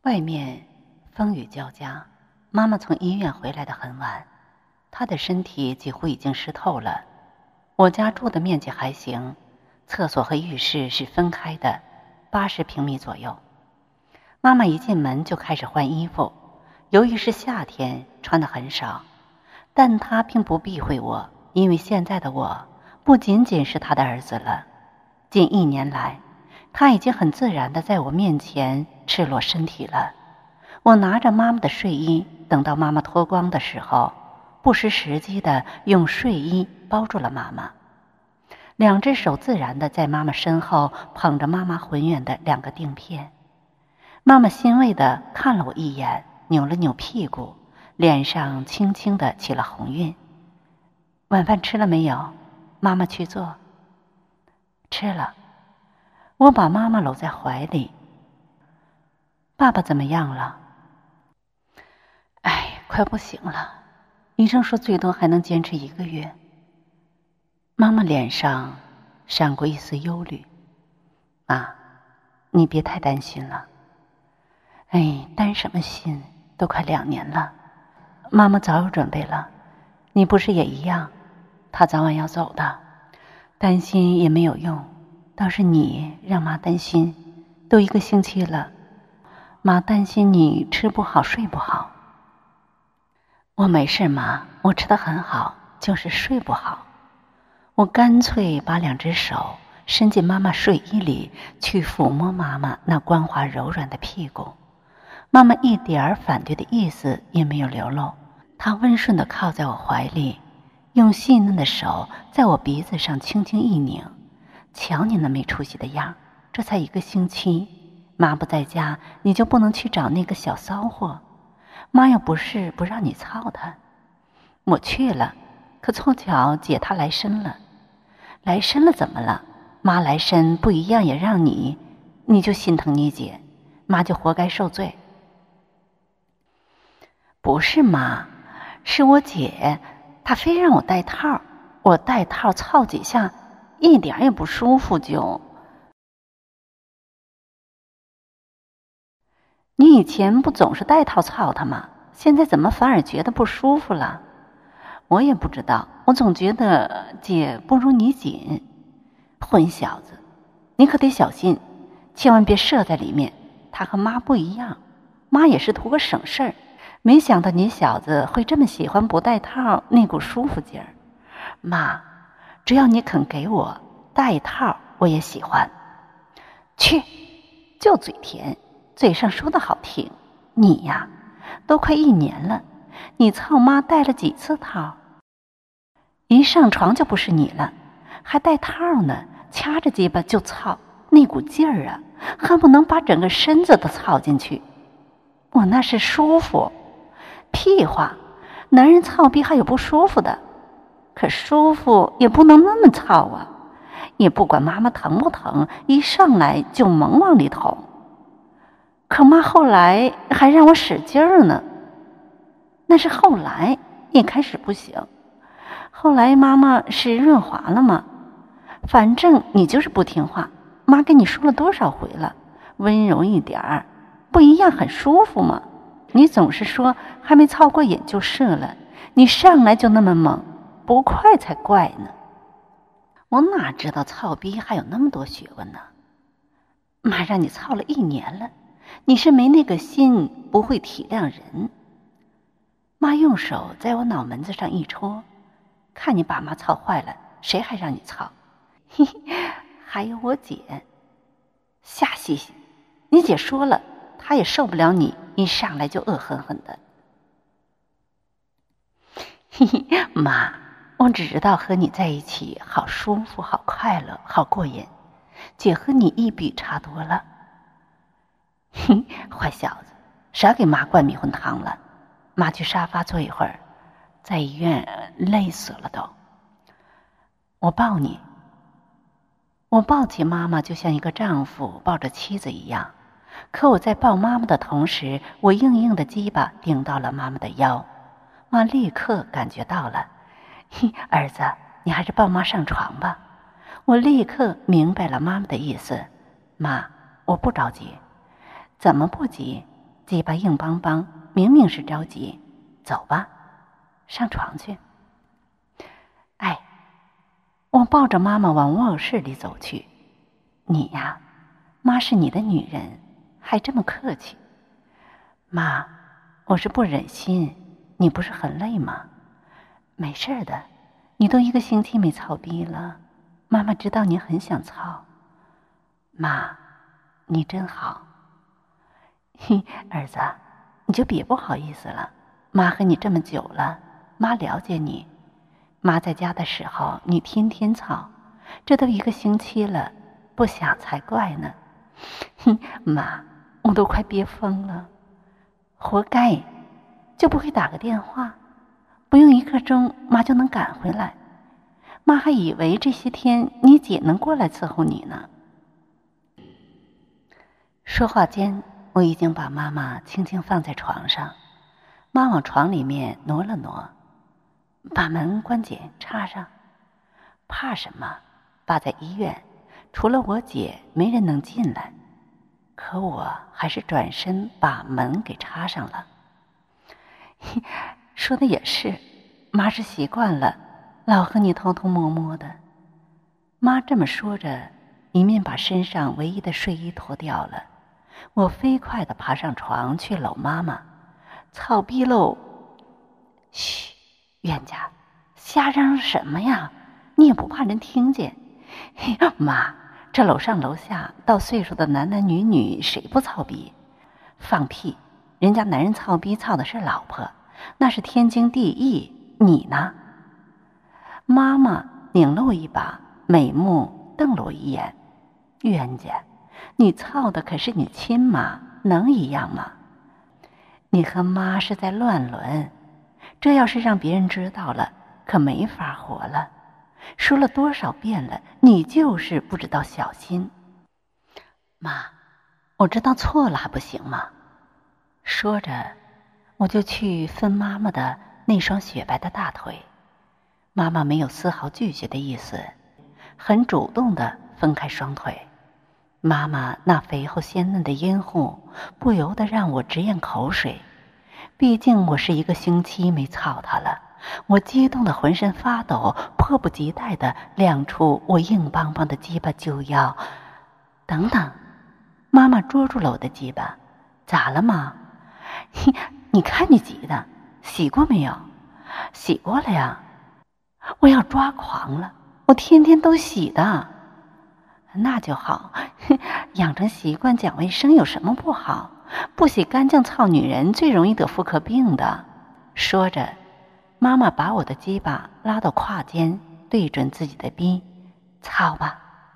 外面风雨交加，妈妈从医院回来的很晚，她的身体几乎已经湿透了。我家住的面积还行，厕所和浴室是分开的，80平米左右。妈妈一进门就开始换衣服，由于是夏天，穿得很少，但她并不避讳我，因为现在的我不仅仅是她的儿子了。近1年来，她已经很自然地在我面前赤裸身体了。我拿着妈妈的睡衣，等到妈妈脱光的时候，不失时机地用睡衣包住了妈妈，两只手自然地在妈妈身后捧着妈妈浑圆的2个腚片。妈妈欣慰地看了我一眼，扭了扭屁股，脸上轻轻地起了红晕。晚饭吃了没有？妈妈去做。吃了。我把妈妈搂在怀里。爸爸怎么样了？快不行了，医生说最多还能坚持1个月。妈妈脸上闪过一丝忧虑。妈，你别太担心了。担什么心，都快2年了。妈妈早有准备了，你不是也一样？她早晚要走的，担心也没有用，倒是你让妈担心。都1个星期了，妈担心你吃不好睡不好。我没事妈，我吃得很好，就是睡不好。我干脆把2只手伸进妈妈睡衣里，去抚摸妈妈那光滑柔软的屁股。妈妈一点反对的意思也没有流露，她温顺地靠在我怀里，用细嫩的手在我鼻子上轻轻一拧。瞧你那没出息的样，这才1个星期，妈不在家，你就不能去找那个小骚货？妈又不是不让你操他。我去了，可凑巧姐她来生了。来生了怎么了？妈来生不一样也让你就心疼你姐，妈就活该受罪。不是妈，是我姐，她非让我戴套，我戴套操几下，一点也不舒服就。你以前不总是戴套操他吗？现在怎么反而觉得不舒服了？我也不知道，我总觉得姐不如你紧。混小子，你可得小心，千万别射在里面。他和妈不一样，妈也是图个省事儿，没想到你小子会这么喜欢不戴套那股舒服劲儿。妈，只要你肯给我戴套，我也喜欢。去，就嘴甜，嘴上说的好听。你呀，都快1年了，你操妈戴了几次套？一上床就不是你了，还戴套呢，掐着鸡巴就操，那股劲儿啊，恨不能把整个身子都操进去。我那是舒服。屁话，男人操逼还有不舒服的，可舒服也不能那么操啊，也不管妈妈疼不疼，一上来就猛往里捅。可妈后来还让我使劲儿呢。那是后来，一开始不行。后来妈妈是润滑了吗？反正你就是不听话，妈跟你说了多少回了，温柔一点儿，不一样很舒服吗？你总是说还没操过瘾就射了，你上来就那么猛，不快才怪呢。我哪知道操逼还有那么多学问呢？妈让你操了1年了，你是没那个心，不会体谅人。妈用手在我脑门子上一戳，看你把妈操坏了，谁还让你操？嘿嘿，还有我姐，瞎兮兮。你姐说了，她也受不了你一上来就恶狠狠的。嘿嘿，妈，我只知道和你在一起好舒服，好快乐，好过瘾。姐和你一比差多了。嘿，坏小子，少给妈灌迷魂汤了。妈去沙发坐一会儿，在医院累死了都。我抱你。我抱起妈妈就像一个丈夫抱着妻子一样，可我在抱妈妈的同时，我硬硬的鸡巴顶到了妈妈的腰。妈立刻感觉到了。儿子，你还是抱妈上床吧。我立刻明白了妈妈的意思。妈，我不着急。怎么不急？ 鸡巴硬邦邦，明明是着急。走吧，上床去。哎，我抱着妈妈往卧室里走去。你呀，妈是你的女人，还这么客气。妈，我是不忍心，你不是很累吗？没事的，你都1个星期没操逼了，妈妈知道你很想操。妈，你真好。嘿，儿子，你就别不好意思了，妈和你这么久了，妈了解你。妈在家的时候，你天天操，这都1个星期了，不想才怪呢。哼，妈，我都快憋疯了。活该，就不会打个电话，不用1刻钟，妈就能赶回来。妈还以为这些天你姐能过来伺候你呢。说话间，我已经把妈妈轻轻放在床上，妈往床里面挪了挪，把门关紧插上。怕什么？爸在医院，除了我姐，没人能进来。可我还是转身把门给插上了。说的也是，妈是习惯了，老和你偷偷摸摸的。妈这么说着，一面把身上唯一的睡衣脱掉了。我飞快地爬上床去搂妈妈。操逼喽！嘘，冤家，瞎嚷嚷什么呀？你也不怕人听见？妈，这楼上楼下到岁数的男男女女谁不操逼？放屁！人家男人操逼操的是老婆，那是天经地义。你呢？妈妈拧了我一把，美目瞪了我一眼。冤家，你操的可是你亲妈，能一样吗？你和妈是在乱伦，这要是让别人知道了，可没法活了。说了多少遍了，你就是不知道小心。妈，我知道错了还不行吗？说着，我就去分妈妈的那双雪白的大腿。妈妈没有丝毫拒绝的意思，很主动地分开双腿。妈妈那肥厚鲜嫩的阴户不由得让我直咽口水。毕竟我是1个星期没操她了，我激动得浑身发抖，迫不及待地亮出我硬邦邦的鸡巴就要。等等，妈妈捉住了我的鸡巴。咋了妈？你看你急的，洗过没有？洗过了呀。我要抓狂了，我天天都洗的。那就好，养成习惯讲卫生有什么不好？不洗干净操女人最容易得妇科病的。说着，妈妈把我的鸡巴拉到胯间，对准自己的逼，操吧。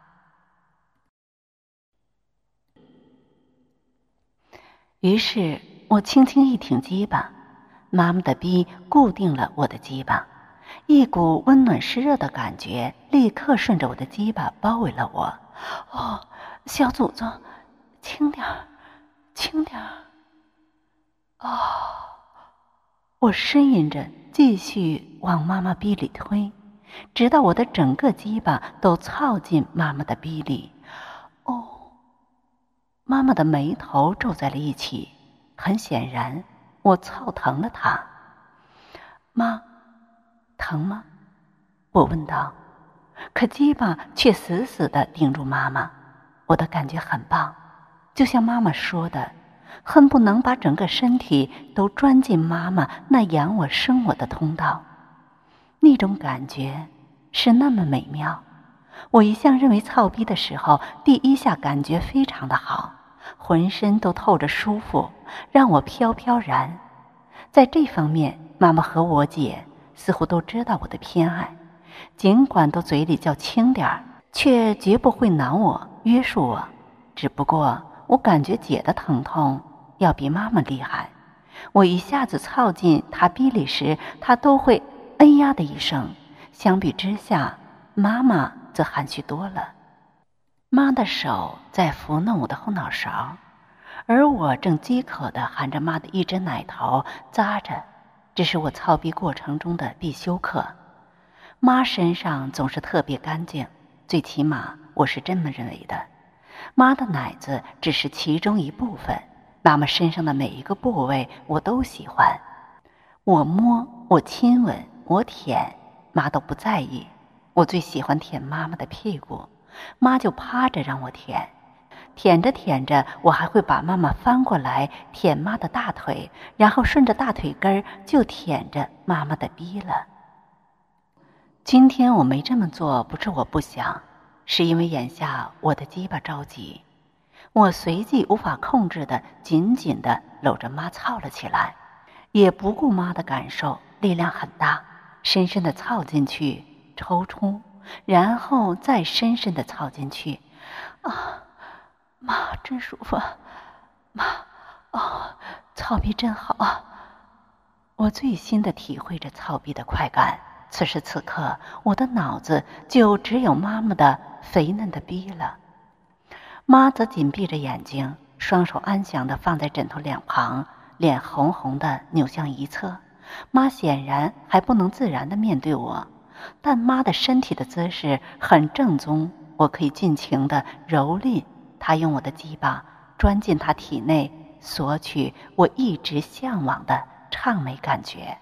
于是我轻轻一挺鸡巴，妈妈的逼固定了我的鸡巴，一股温暖湿热的感觉立刻顺着我的鸡巴包围了我。哦，小祖宗，轻点儿，轻点儿。哦，我呻吟着继续往妈妈逼里推，直到我的整个鸡巴都操进妈妈的逼里。哦，妈妈的眉头皱在了一起，很显然我操疼了她。妈，疼吗？我问道。可鸡巴却死死地顶住妈妈。我的感觉很棒，就像妈妈说的，恨不能把整个身体都钻进妈妈那养我生我的通道。那种感觉是那么美妙。我一向认为操逼的时候，第1下感觉非常的好，浑身都透着舒服，让我飘飘然。在这方面，妈妈和我姐似乎都知道我的偏爱，尽管都嘴里叫轻点儿，却绝不会挠我约束我。只不过我感觉姐的疼痛要比妈妈厉害，我一下子操进她逼里时，她都会哎呀的一声。相比之下，妈妈则含蓄多了。妈的手在抚弄我的后脑勺，而我正饥渴地含着妈的一只奶头咂着，这是我操逼过程中的必修课。妈身上总是特别干净，最起码我是这么认为的。妈的奶子只是其中一部分， 妈妈身上的每一个部位我都喜欢，我摸，我亲吻，我舔，妈都不在意。我最喜欢舔妈妈的屁股，妈就趴着让我舔，舔着舔着，我还会把妈妈翻过来舔妈的大腿，然后顺着大腿根就舔着妈妈的逼了。今天我没这么做，不是我不想，是因为眼下我的鸡巴着急，我随即无法控制的紧紧地搂着妈操了起来，也不顾妈的感受，力量很大，深深地操进去，抽出，然后再深深地操进去。啊，妈真舒服，妈，哦，操逼真好啊！我最新地体会着操逼的快感。此时此刻，我的脑子就只有妈妈的肥嫩的逼了。妈则紧闭着眼睛，双手安详地放在枕头两旁，脸红红的扭向一侧。妈显然还不能自然地面对我，但妈的身体的姿势很正宗，我可以尽情地蹂躏她，用我的鸡巴钻进她体内，索取我一直向往的畅美感觉。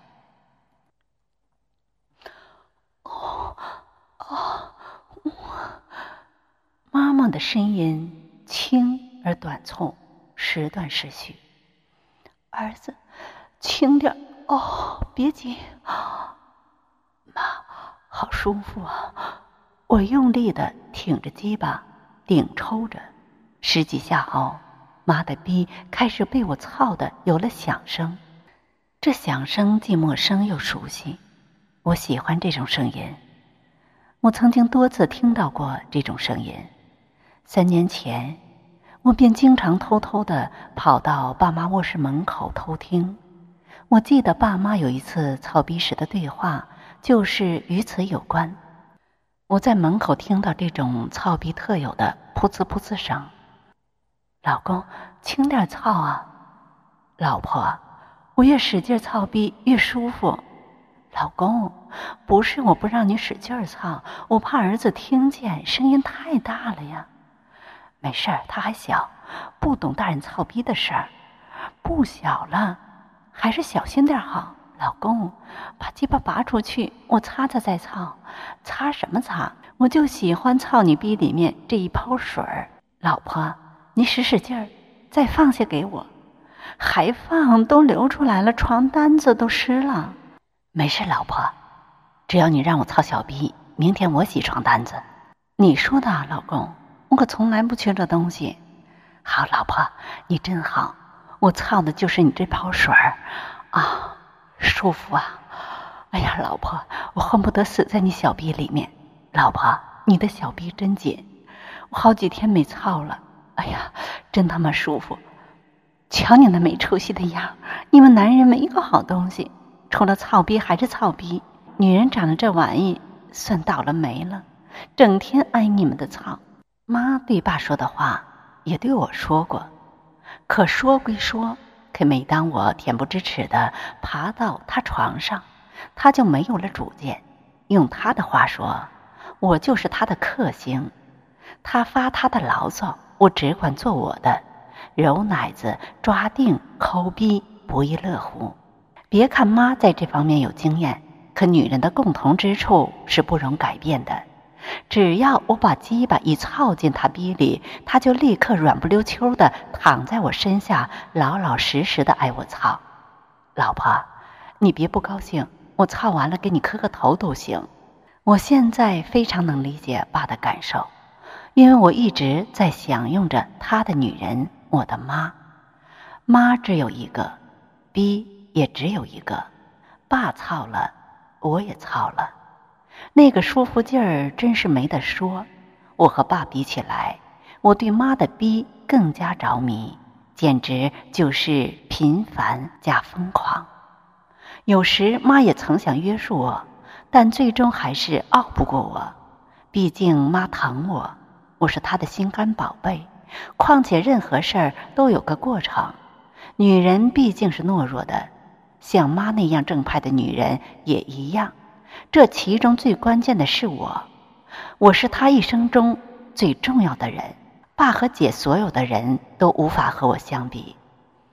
妈妈的声音轻而短促，时断时续。儿子，轻点哦，别急。妈，好舒服啊！我用力地挺着鸡巴，顶抽着。十几下后，妈的逼开始被我操得有了响声。这响声既陌生又熟悉，我喜欢这种声音。我曾经多次听到过这种声音。3年前，我便经常偷偷地跑到爸妈卧室门口偷听。我记得爸妈有一次操逼时的对话，就是与此有关。我在门口听到这种操逼特有的噗呲噗呲声。老公，轻点操啊！老婆，我越使劲操逼越舒服。老公，不是我不让你使劲操，我怕儿子听见，声音太大了呀。没事儿，他还小，不懂大人操逼的事儿。不小了，还是小心点好。老公，把鸡巴拔出去，我擦擦再操。擦什么擦？我就喜欢操你逼里面这一泡水儿。老婆，你使使劲儿，再放下给我。还放，都流出来了，床单子都湿了。没事，老婆，只要你让我操小逼，明天我洗床单子。你说的啊，老公，我可从来不缺这东西。好，老婆，你真好，我操的就是你这泡水儿啊，舒服啊！哎呀，老婆，我恨不得死在你小逼里面。老婆，你的小逼真紧，我好几天没操了。哎呀，真他妈舒服！瞧你那没出息的样，你们男人没一个好东西，除了操逼还是操逼。女人长得这玩意，算倒了霉了，整天挨你们的操。妈对爸说的话，也对我说过，可说归说，可每当我恬不知耻地爬到他床上，他就没有了主见。用他的话说，我就是他的克星。他发他的牢骚，我只管做我的，揉奶子、抓腚、抠逼，不亦乐乎。别看妈在这方面有经验，可女人的共同之处是不容改变的。只要我把鸡巴一操进他逼里，他就立刻软不溜秋的躺在我身下，老老实实的挨我操。老婆，你别不高兴，我操完了给你磕个头都行。我现在非常能理解爸的感受，因为我一直在享用着他的女人，我的妈。妈只有一个，逼也只有一个，爸操了，我也操了。那个舒服劲儿真是没得说。我和爸比起来，我对妈的逼更加着迷，简直就是频繁加疯狂。有时妈也曾想约束我，但最终还是拗不过我。毕竟妈疼我，我是她的心肝宝贝，况且任何事儿都有个过程。女人毕竟是懦弱的，像妈那样正派的女人也一样。这其中最关键的是我是他一生中最重要的人。爸和姐所有的人都无法和我相比。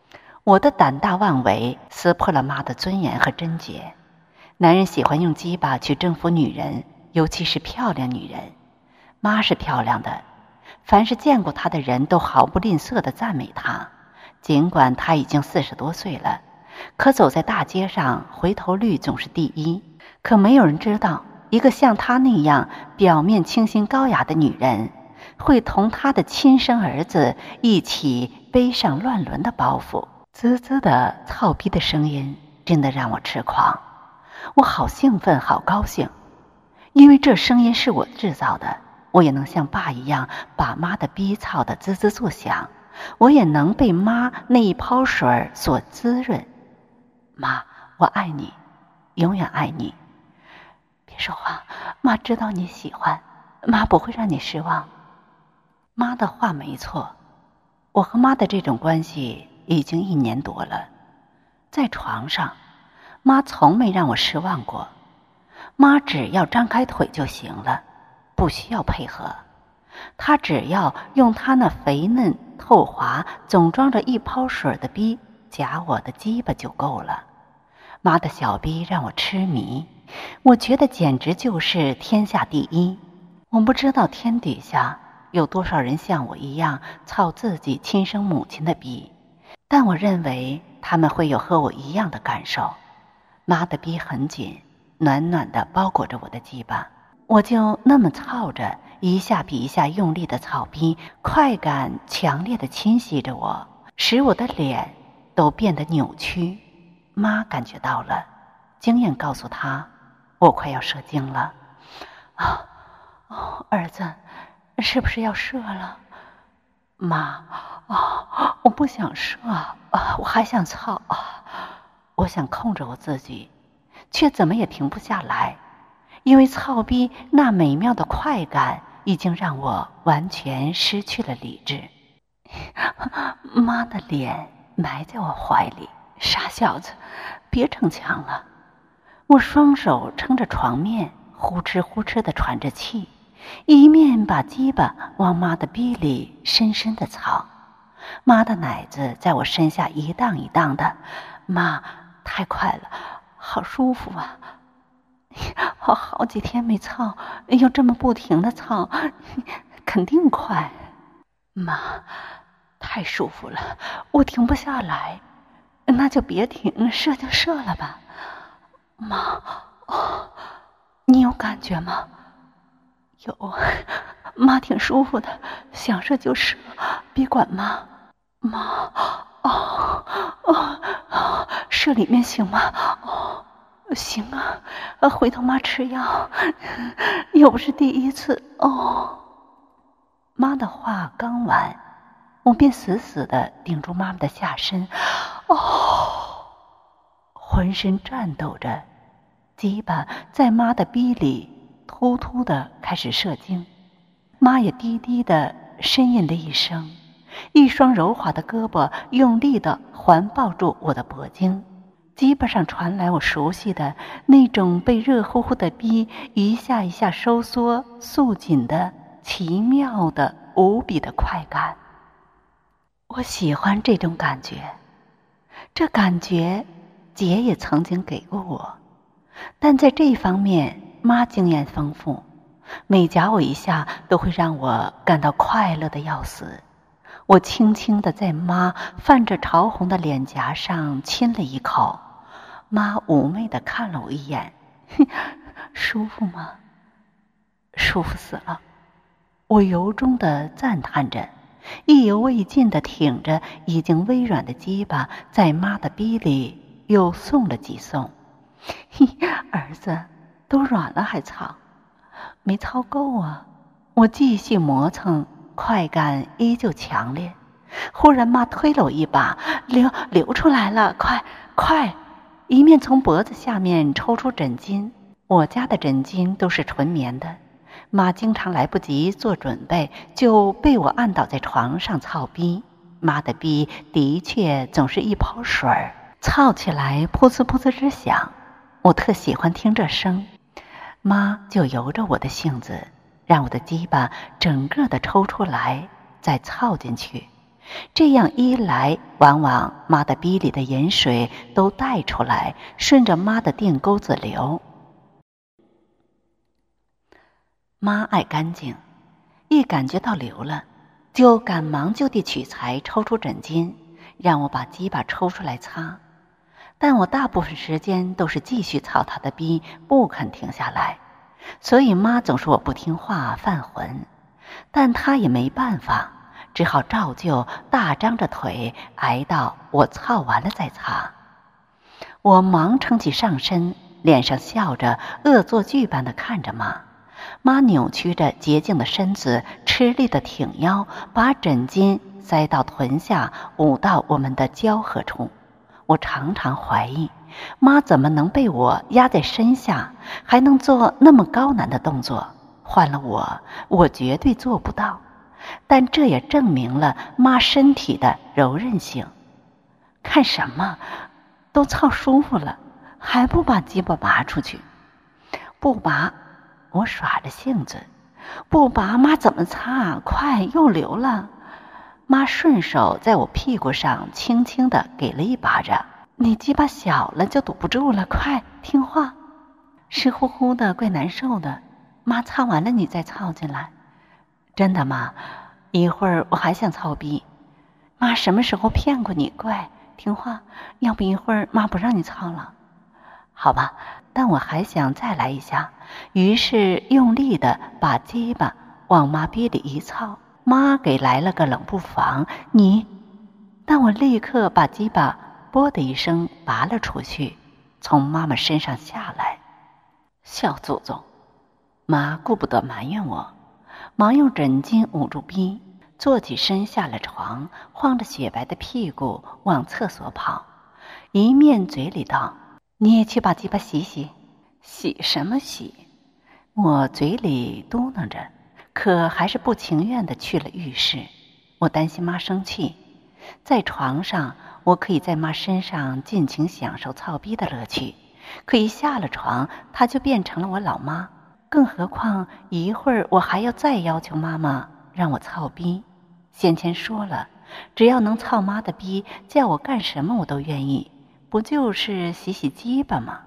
我的胆大妄为撕破了妈的尊严和贞洁。男人喜欢用鸡巴去征服女人，尤其是漂亮女人。妈是漂亮的，凡是见过她的人都毫不吝啬地赞美她。尽管她已经40多岁了，可走在大街上，回头率总是第一。可没有人知道，一个像她那样表面清新高雅的女人，会同她的亲生儿子一起背上乱伦的包袱。滋滋的操逼的声音真的让我痴狂。我好兴奋，好高兴，因为这声音是我制造的。我也能像爸一样把妈的逼操得滋滋作响，我也能被妈那一泡水所滋润。妈，我爱你，永远爱你。别说话，妈知道你喜欢，妈不会让你失望。妈的话没错，我和妈的这种关系已经1年多了。在床上，妈从没让我失望过。妈只要张开腿就行了，不需要配合。她只要用她那肥嫩透滑总装着一泡水的逼夹我的鸡巴就够了。妈的小逼让我痴迷，我觉得简直就是天下第一。我不知道天底下有多少人像我一样操自己亲生母亲的逼，但我认为他们会有和我一样的感受。妈的逼很紧，暖暖地包裹着我的鸡巴，我就那么操着，一下比一下用力的操逼，快感强烈地侵袭着我，使我的脸都变得扭曲。妈感觉到了，经验告诉她，我快要射精了。儿子，是不是要射了？妈，我不想射我还想操我想控制我自己，却怎么也停不下来，因为操逼那美妙的快感已经让我完全失去了理智。妈的脸埋在我怀里，傻小子，别逞强了。我双手撑着床面，呼哧呼哧地喘着气，一面把鸡巴往妈的逼里深深地操。妈的奶子在我身下一荡一荡的，妈，太快了，好舒服啊！好几天没操，又这么不停地操，肯定快。妈，太舒服了，我停不下来。那就别停，射就射了吧。妈，你有感觉吗？有，妈挺舒服的，想射就射，别管妈。妈，射里面行吗？行啊，回头妈吃药，又不是第一次妈的话刚完，我便死死地顶住妈妈的下身，浑身颤抖着，鸡巴在妈的逼里突突地开始射精。妈也低低地呻吟了一声，一双柔滑的胳膊用力地环抱住我的脖颈，鸡巴上传来我熟悉的那种被热乎乎的逼一下一下收缩束紧的奇妙的无比的快感。我喜欢这种感觉，这感觉姐也曾经给过我，但在这一方面妈经验丰富，每夹我一下都会让我感到快乐的要死。我轻轻地在妈泛着潮红的脸颊上亲了一口，妈妩媚地看了我一眼，舒服吗？舒服死了。我由衷地赞叹着，意犹未尽地挺着已经微软的鸡巴，在妈的逼里又送了几送。儿子，都软了还操？没操够啊！我继续磨蹭，快感依旧强烈。忽然妈推了我一把，流出来了，快！一面从脖子下面抽出枕巾，我家的枕巾都是纯棉的。妈经常来不及做准备，就被我按倒在床上操逼。妈的逼的确总是一泡水儿，操起来噗呲噗呲之响，我特喜欢听这声。妈就由着我的性子，让我的鸡巴整个的抽出来，再操进去， 这样一来，往往妈的逼里的盐水都带出来，顺着妈的垫沟子流。妈爱干净，一感觉到流了，就赶忙就地取材，抽出枕巾，让我把鸡巴抽出来擦。但我大部分时间都是继续操她的逼，不肯停下来，所以妈总说我不听话犯浑，但她也没办法，只好照旧大张着腿挨到我操完了再擦。我忙撑起上身，脸上笑着，恶作剧般的看着妈。妈扭曲着洁净的身子，吃力的挺腰，把枕巾塞到臀下，捂到我们的交合处。我常常怀疑，妈怎么能被我压在身下，还能做那么高难的动作？换了我绝对做不到。但这也证明了妈身体的柔韧性。看什么？都操舒服了，还不把鸡巴拔出去？不拔，我耍着性子。不拔，妈怎么擦？快，又流了。妈顺手在我屁股上轻轻地给了一巴掌。你鸡巴小了就堵不住了，快听话。湿乎乎的，怪难受的。妈擦完了你再操进来。真的妈，一会儿我还想操逼。妈什么时候骗过你？乖，听话，要不一会儿妈不让你操了。好吧，但我还想再来一下，于是用力的把鸡巴往妈逼里一操。妈给来了个冷不防，但我立刻把鸡巴啵的一声拔了出去，从妈妈身上下来。小祖宗！妈顾不得埋怨我，忙用枕巾捂住逼，坐起身下了床，晃着雪白的屁股往厕所跑，一面嘴里道：你也去把鸡巴洗洗。洗什么洗？我嘴里嘟囔着，可还是不情愿地去了浴室。我担心妈生气，在床上我可以在妈身上尽情享受操逼的乐趣，可一下了床，她就变成了我老妈。更何况一会儿我还要再要求妈妈让我操逼。先前说了，只要能操妈的逼，叫我干什么我都愿意，不就是洗洗鸡巴吗？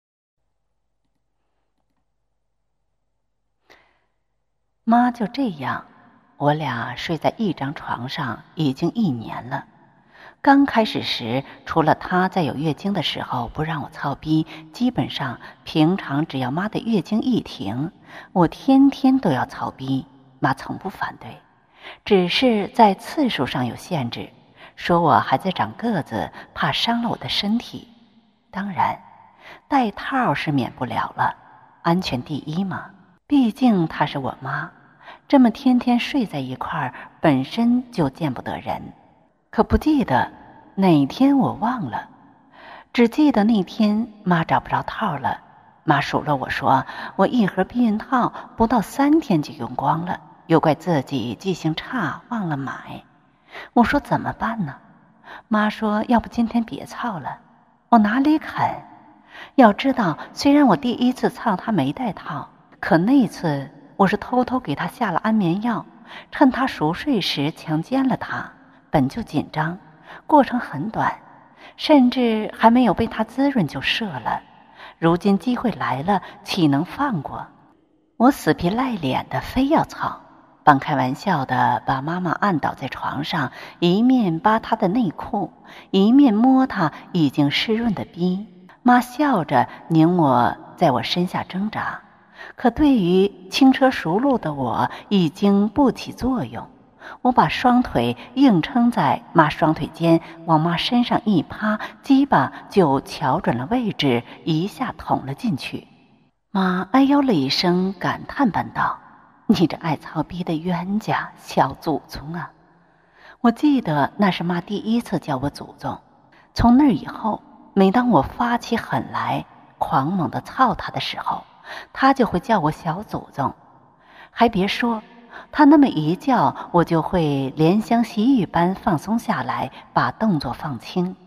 妈就这样，我俩睡在一张床上已经1年了。刚开始时，除了她在有月经的时候不让我操逼，基本上平常只要妈的月经一停，我天天都要操逼，妈从不反对，只是在次数上有限制，说我还在长个子，怕伤了我的身体。当然，戴套是免不了了，安全第一嘛。毕竟她是我妈，这么天天睡在一块儿，本身就见不得人。可不记得哪天，我忘了，只记得那天妈找不着套了。妈数落我说，我一盒避孕套不到3天就用光了，又怪自己记性差忘了买。我说怎么办呢？妈说要不今天别操了。我哪里肯？要知道，虽然我第一次操她没带套，可那次我是偷偷给她下了安眠药，趁她熟睡时强奸了她。本就紧张，过程很短，甚至还没有被她滋润就射了。如今机会来了，岂能放过？我死皮赖脸的非要操，半开玩笑的把妈妈按倒在床上，一面扒她的内裤，一面摸她已经湿润的逼。妈笑着拧我在我身下挣扎，可对于轻车熟路的我已经不起作用。我把双腿硬撑在妈双腿间，往妈身上一趴，鸡巴就瞧准了位置，一下捅了进去。妈哎呦了一声，感叹般道：你这爱操逼的冤家，小祖宗啊！我记得那是妈第一次叫我祖宗，从那以后，每当我发起狠来狂猛地操她的时候，她就会叫我小祖宗。还别说，她那么一叫，我就会怜香惜玉般放松下来，把动作放轻。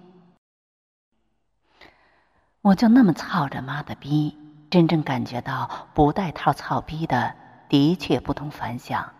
我就那么操着妈的逼，真正感觉到不带套操逼的确不同凡响。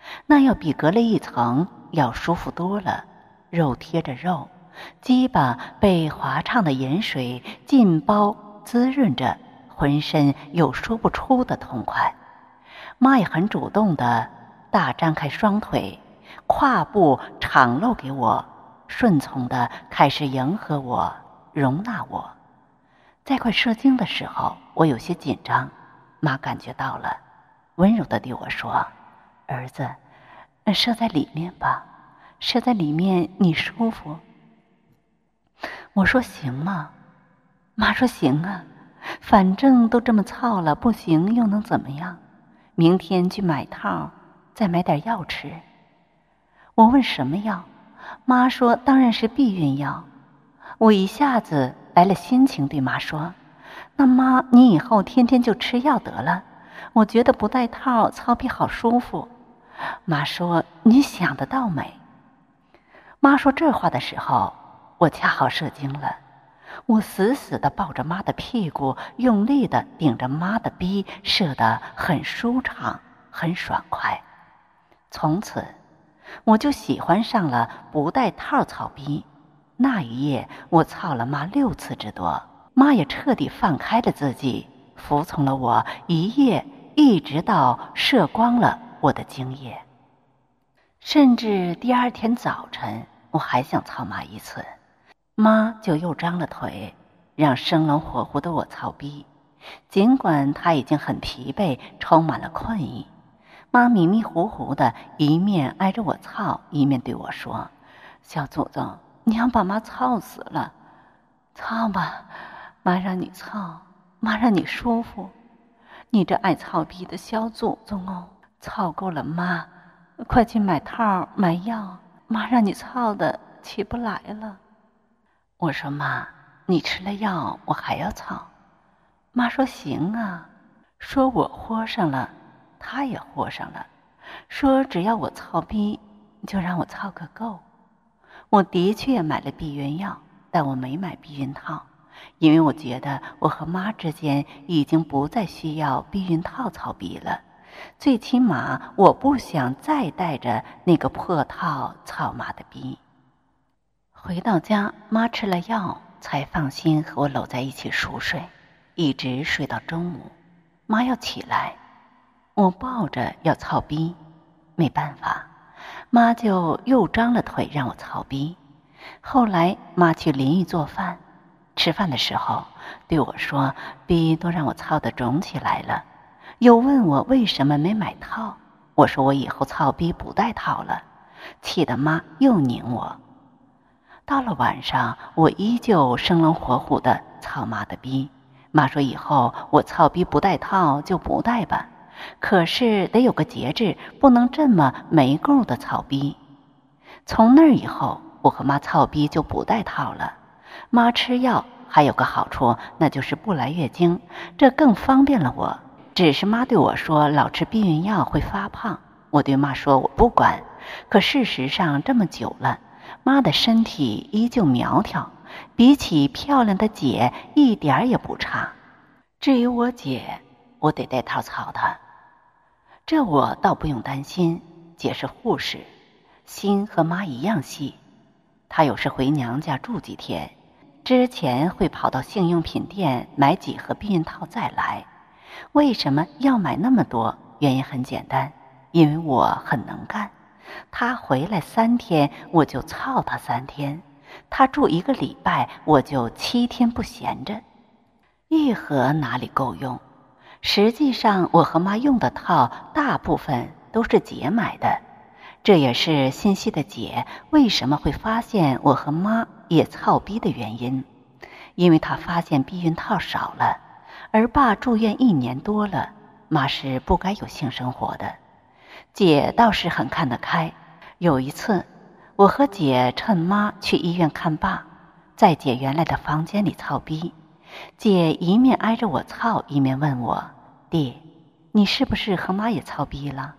那要比隔了一层要舒服多了，肉贴着肉，鸡巴被滑畅的盐水浸包滋润着，浑身有说不出的痛快。妈也很主动地大张开双腿，胯部敞露给我，顺从地开始迎合我，容纳我。在快射精的时候，我有些紧张，妈感觉到了，温柔地对我说：“儿子，射在里面吧，射在里面你舒服。”我说：“行吗？”妈说：“行啊，反正都这么操了，不行又能怎么样？明天去买套，再买点药吃。”我问什么药，妈说当然是避孕药。我一下子来了心情，对妈说：“那妈，你以后天天就吃药得了，我觉得不带套操逼好舒服。”妈说：“你想得到美。”妈说这话的时候，我恰好射精了。我死死地抱着妈的屁股，用力地顶着妈的逼，射得很舒畅，很爽快。从此我就喜欢上了不带套操逼。那一夜我操了妈6次之多，妈也彻底放开了自己，服从了我一夜，一直到射光了我的精液。甚至第二天早晨我还想操妈一次，妈就又张了腿，让生龙活虎的我操逼。尽管她已经很疲惫，充满了困意，妈迷迷糊糊的，一面挨着我操，一面对我说：“小祖宗，你要把妈操死了，操吧，妈让你操，妈让你舒服。你这爱操逼的小祖宗哦，操够了妈，快去买套买药，妈让你操的起不来了。”我说：“妈，你吃了药我还要操。”妈说：“行啊。”说我豁上了，她也豁上了，说只要我操逼就让我操个够。我的确买了避孕药，但我没买避孕套，因为我觉得我和妈之间已经不再需要避孕套操逼了，最起码我不想再带着那个破套操妈的逼。回到家，妈吃了药才放心和我搂在一起熟睡，一直睡到中午。妈要起来，我抱着要操逼，没办法，妈就又张了腿让我操逼。后来妈去淋浴做饭，吃饭的时候对我说逼都让我操得肿起来了，又问我为什么没买套。我说我以后操逼不带套了，气得妈又拧我。到了晚上，我依旧生龙活虎的操妈的逼。妈说以后我操逼不带套就不带吧，可是得有个节制，不能这么没够的操逼。从那以后，我和妈操逼就不带套了。妈吃药还有个好处，那就是不来月经，这更方便了我。只是妈对我说老吃避孕药会发胖，我对妈说我不管。可事实上这么久了，妈的身体依旧苗条，比起漂亮的姐一点也不差。至于我姐，我得带套操她，这我倒不用担心，姐是护士，心和妈一样细。她有时回娘家住几天，之前会跑到性用品店买几盒避孕套再来。为什么要买那么多？原因很简单，因为我很能干。她回来3天，我就操她3天；她住1个礼拜，我就7天不闲着。一盒哪里够用？实际上我和妈用的套大部分都是姐买的，这也是心细的姐为什么会发现我和妈也操逼的原因。因为她发现避孕套少了，而爸住院1年多了，妈是不该有性生活的。姐倒是很看得开。有一次我和姐趁妈去医院看爸，在姐原来的房间里操逼。姐一面挨着我操，一面问我：“弟，你是不是和妈也操逼了？”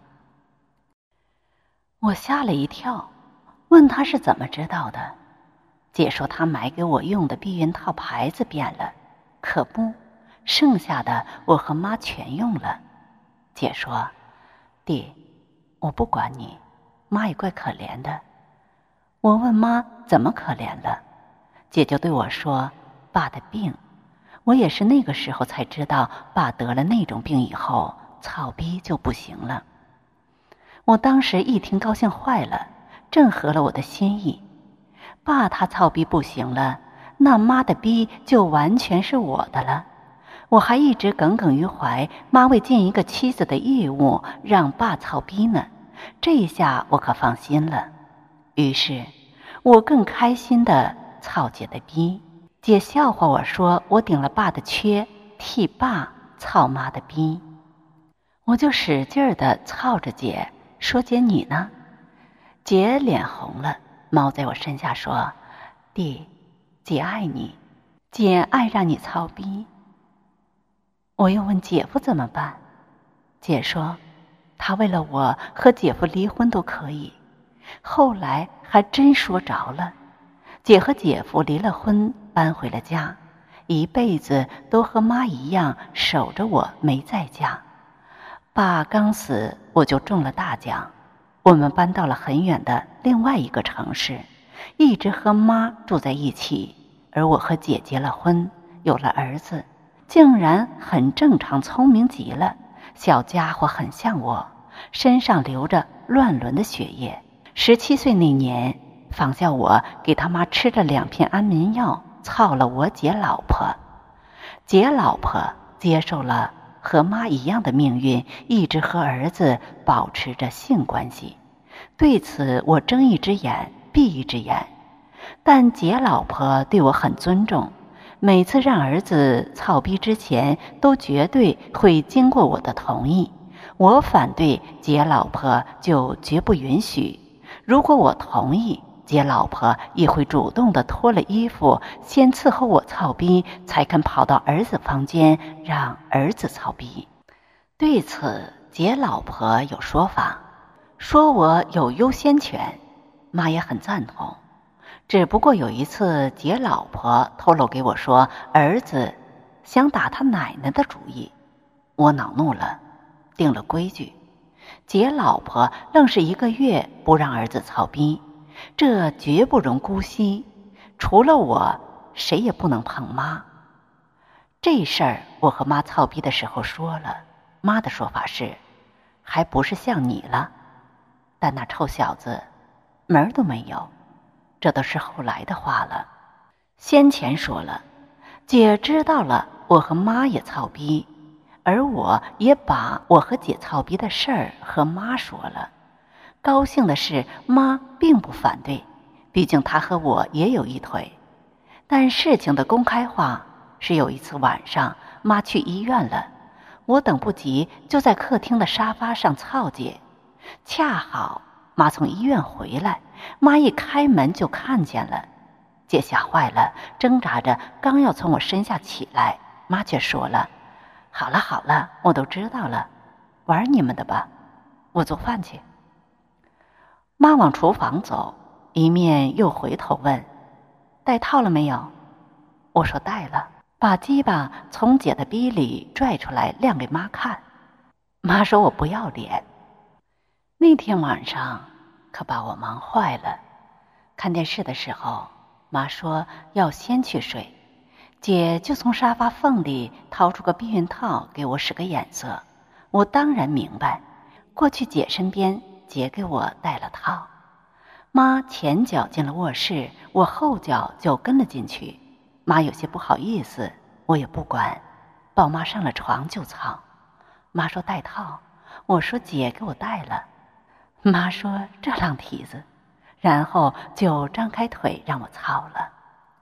我吓了一跳，问她是怎么知道的。姐说她买给我用的避孕套牌子变了，可不，剩下的我和妈全用了。姐说：“弟， 我不管你，妈也怪可怜的。我问妈怎么可怜了，姐就对我说爸的病。我也是那个时候才知道，爸得了那种病以后，操逼就不行了。我当时一听高兴坏了，正合了我的心意。爸他操逼不行了，那妈的逼就完全是我的了。我还一直耿耿于怀，妈为尽一个妻子的义务让爸操逼呢，这一下我可放心了。于是我更开心地操姐的逼。姐笑话我说我顶了爸的缺，替爸操妈的逼。我就使劲地操着姐，说姐你呢？姐脸红了，猫在我身下说，弟，姐爱你，姐爱让你操逼。我又问姐夫怎么办，姐说他为了我和姐夫离婚都可以。后来还真说着了，姐和姐夫离了婚，搬回了家，一辈子都和妈一样守着我没在家。爸刚死，我就中了大奖，我们搬到了很远的另外一个城市，一直和妈住在一起。而我和姐结了婚，有了儿子，竟然很正常，聪明极了。小家伙很像我，身上流着乱伦的血液。17岁那年，仿效我给他妈吃了2片安眠药，操了我姐老婆。姐老婆接受了和妈一样的命运，一直和儿子保持着性关系。对此我睁一只眼闭一只眼，但姐老婆对我很尊重，每次让儿子操逼之前都绝对会经过我的同意。我反对，姐老婆就绝不允许。如果我同意，姐老婆也会主动地脱了衣服，先伺候我操逼，才肯跑到儿子房间让儿子操逼。对此，姐老婆有说法，说我有优先权，妈也很赞同。只不过有一次，姐老婆透露给我说，儿子想打他奶奶的主意，我恼怒了，定了规矩。姐老婆愣是1个月不让儿子操逼，这绝不容姑息，除了我，谁也不能碰妈。这事儿我和妈操逼的时候说了，妈的说法是，还不是像你了，但那臭小子门儿都没有。这都是后来的话了。先前说了，姐知道了我和妈也操逼，而我也把我和姐操逼的事儿和妈说了。高兴的是，妈并不反对，毕竟她和我也有一腿。但事情的公开化是有一次晚上，妈去医院了，我等不及，就在客厅的沙发上操姐。恰好妈从医院回来，妈一开门就看见了，姐吓坏了，挣扎着刚要从我身下起来，妈却说了，好了好了，我都知道了，玩你们的吧，我做饭去。妈往厨房走，一面又回头问，带套了没有？我说带了，把鸡巴从姐的逼里拽出来亮给妈看。妈说我不要脸。那天晚上可把我忙坏了。看电视的时候，妈说要先去睡，姐就从沙发缝里掏出个避孕套给我使个眼色。我当然明白，过去姐身边，姐给我戴了套。妈前脚进了卧室，我后脚就跟了进去。妈有些不好意思，我也不管，抱妈上了床就操。妈说戴套，我说姐给我戴了。妈说这浪蹄子，然后就张开腿让我操了。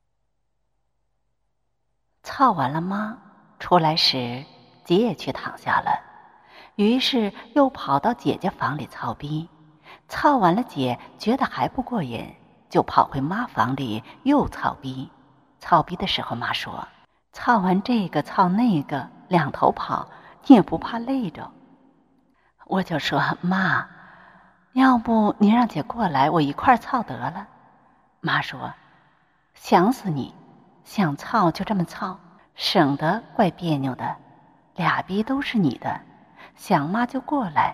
操完了妈出来时，姐也去躺下了，于是又跑到姐姐房里操逼。操完了姐觉得还不过瘾，就跑回妈房里又操逼。操逼的时候妈说，操完这个操那个两头跑，你也不怕累着？我就说妈，要不你让姐过来，我一块操得了。妈说想死你，想操就这么操，省得怪别扭的，俩逼都是你的，想妈就过来，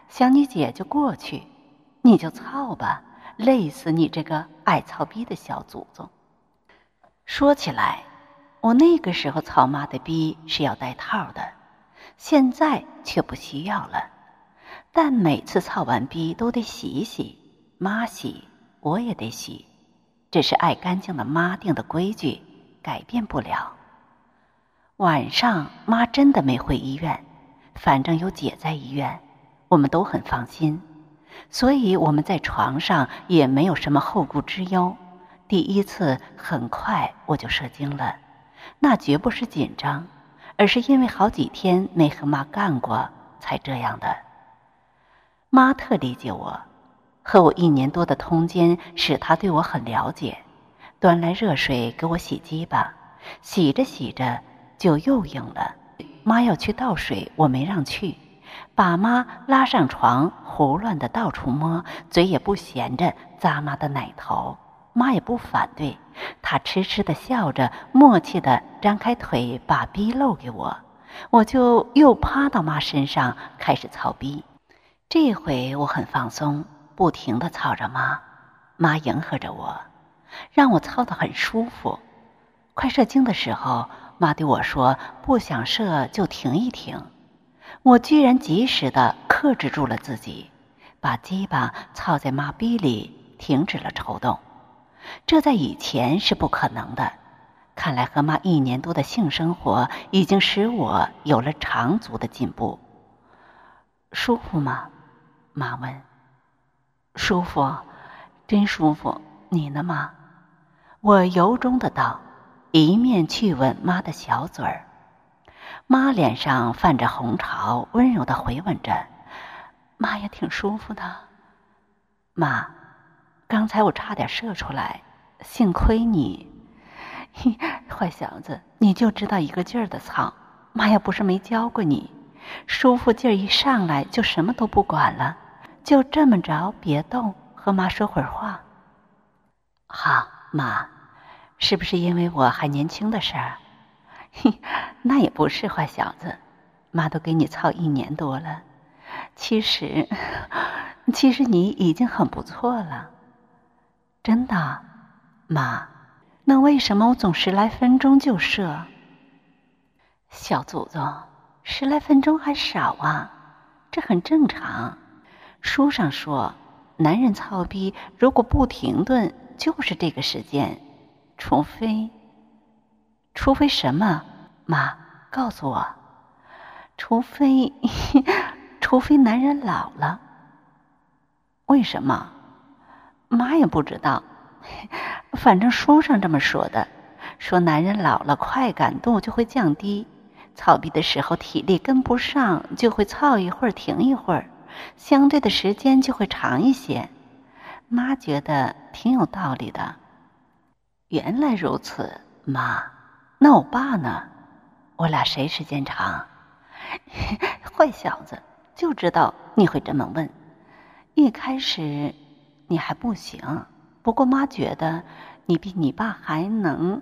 想你姐就过去，你就操吧，累死你这个爱操逼的小祖宗。说起来，我那个时候操妈的逼是要带套的，现在却不需要了。但每次操完逼都得洗洗，妈洗，我也得洗，这是爱干净的妈定的规矩，改变不了。晚上妈真的没回医院，反正有姐在医院，我们都很放心，所以我们在床上也没有什么后顾之忧。第一次很快我就射精了，那绝不是紧张，而是因为好几天没和妈干过才这样的。妈特理解我，和我1年多的通奸使她对我很了解，端来热水给我洗鸡巴，洗着洗着就又硬了。妈要去倒水，我没让去，把妈拉上床，胡乱的到处摸，嘴也不闲着咂妈的奶头。妈也不反对，她痴痴的笑着，默契的张开腿把逼露给我，我就又趴到妈身上开始操逼。这回我很放松，不停地操着妈，妈迎合着我，让我操得很舒服。快射精的时候，妈对我说不想射就停一停，我居然及时地克制住了自己，把鸡巴操在妈逼里，停止了抽动。这在以前是不可能的，看来和妈1年多的性生活已经使我有了长足的进步。舒服吗？妈问。舒服，真舒服，你呢妈？我由衷的道，一面去吻妈的小嘴儿。妈脸上泛着红潮，温柔的回吻着，妈也挺舒服的。妈，刚才我差点射出来，幸亏你。坏小子，你就知道一个劲儿的操，妈要不是没教过你，舒服劲儿一上来就什么都不管了，就这么着别动，和妈说会儿话。好，妈，是不是因为我还年轻的事儿？那也不是，坏小子，妈都给你操1年多了，其实你已经很不错了。真的，妈，那为什么我总10来分钟就射？小祖宗，10来分钟还少啊，这很正常。书上说，男人操逼如果不停顿就是这个时间，除非什么？妈，告诉我。除非男人老了。为什么？妈也不知道，反正书上这么说的，说男人老了快感度就会降低，操逼的时候体力跟不上，就会操一会儿停一会儿，相对的时间就会长一些。妈觉得挺有道理的。原来如此，妈，那我爸呢？我俩谁时间长？坏小子，就知道你会这么问。一开始你还不行，不过妈觉得你比你爸还能。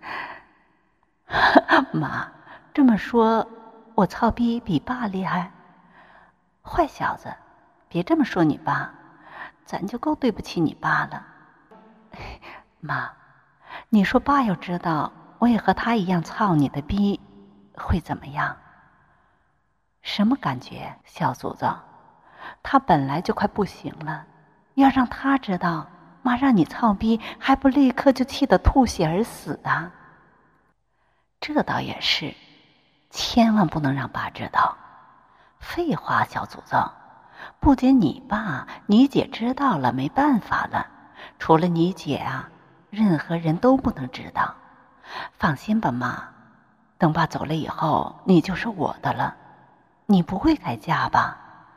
妈，这么说，我操逼比爸厉害？坏小子，别这么说你爸，咱就够对不起你爸了。妈，你说爸要知道我也和他一样操你的逼，会怎么样？什么感觉，小祖宗？他本来就快不行了，要让他知道妈让你操逼，还不立刻就气得吐血而死啊？这倒也是，千万不能让爸知道。废话，小祖宗，不仅你爸你姐知道了没办法了，除了你姐啊，任何人都不能知道。放心吧妈，等爸走了以后，你就是我的了，你不会改嫁吧？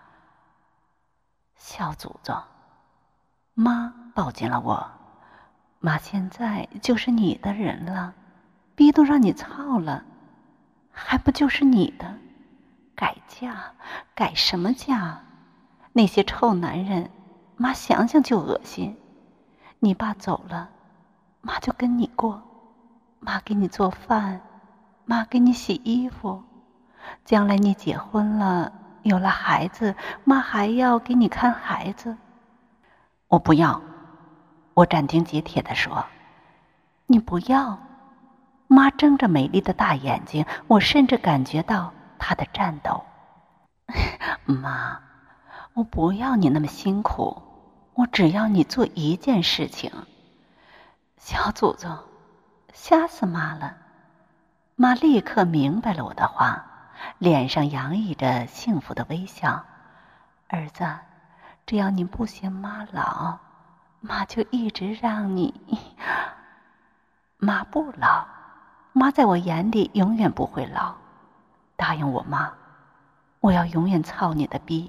小祖宗，妈抱紧了我，妈现在就是你的人了，逼都让你操了，还不就是你的？改嫁？改什么嫁？那些臭男人，妈想想就恶心。你爸走了，妈就跟你过，妈给你做饭，妈给你洗衣服，将来你结婚了有了孩子，妈还要给你看孩子。我不要，我斩钉截铁地说。你不要？妈睁着美丽的大眼睛，我甚至感觉到她的颤抖。妈，我不要你那么辛苦，我只要你做一件事情。小祖宗，吓死妈了！妈立刻明白了我的话，脸上洋溢着幸福的微笑。儿子，只要你不嫌妈老，妈就一直让你。妈不老，妈在我眼里永远不会老。答应我，妈，我要永远操你的逼。